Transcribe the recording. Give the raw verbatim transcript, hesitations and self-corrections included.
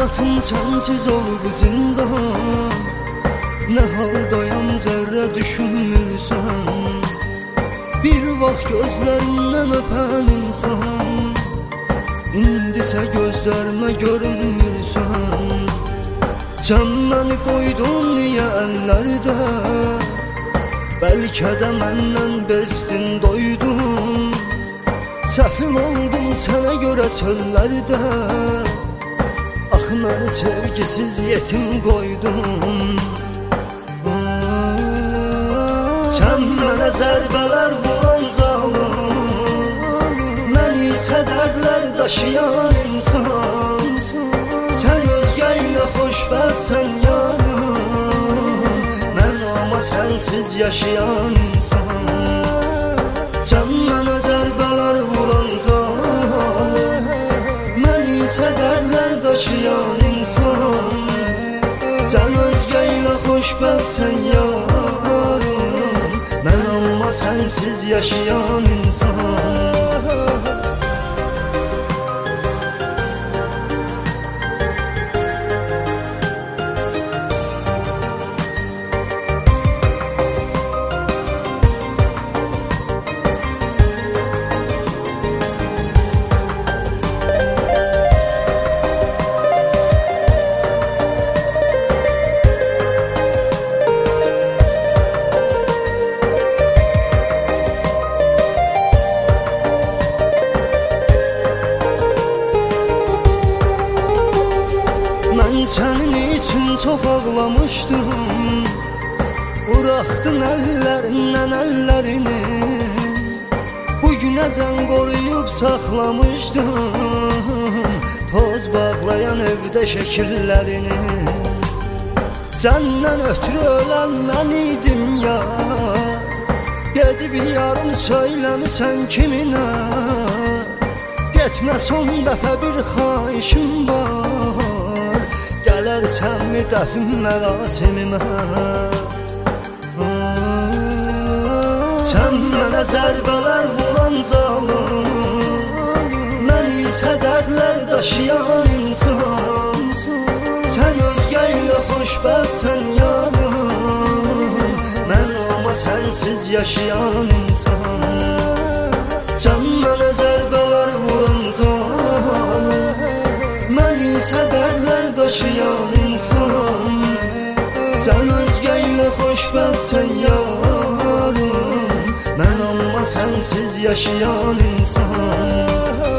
Həyatım sənsiz olub zindan, nə haldayam zərrə düşünmürsən. Bir vaxt gözlərindən öpən insan, indisə gözlərimə görünmürsən. Sən məni qoydun niyə əllərdə, bəlkə də məndən bezdin doydun. Səfil oldum sənə görə çöllərdə, ax məni sevgisiz yetim qoydun. Sən mənə zərbələr vuran zalım, mən isə dərdlər daşıyan insan. Sən özgə ilə xoşbəxtsən yarım, mən amma sənsiz yaşayan insan. Sən mənə zərbələr vuran zalım, mən isə dərdlər daşıyan insan. Sən özgə ilə xoşbəxtsən yarım, mən amma sənsiz yaşayan insan. Sənin üçün çox ağlamışdım, buraxdın əllərindən əllərini. Bugünəcən qoruyub saxlamışdım, toz bağlayan evdə şəkillərini. Səndən ötürü ölən mən idim yar, gedib yarım söyləmisən kiminə. Getmə son dəfə bir xahişim var, gələrsənmi dəfn mərasimimə. Sən mənə zərbələr vuran zalım, mən isə dərdlər daşıyan insan. Sən özgə ilə xoşbəxtsən yarım, mən amma sənsiz yaşayan insan. Sən mənə zərbələr vuran zalım, mən isə dərdlər daşıyan insan. Sən özgə ilə xoşbəxtsən yarım, mən amma sənsiz yaşayan insan.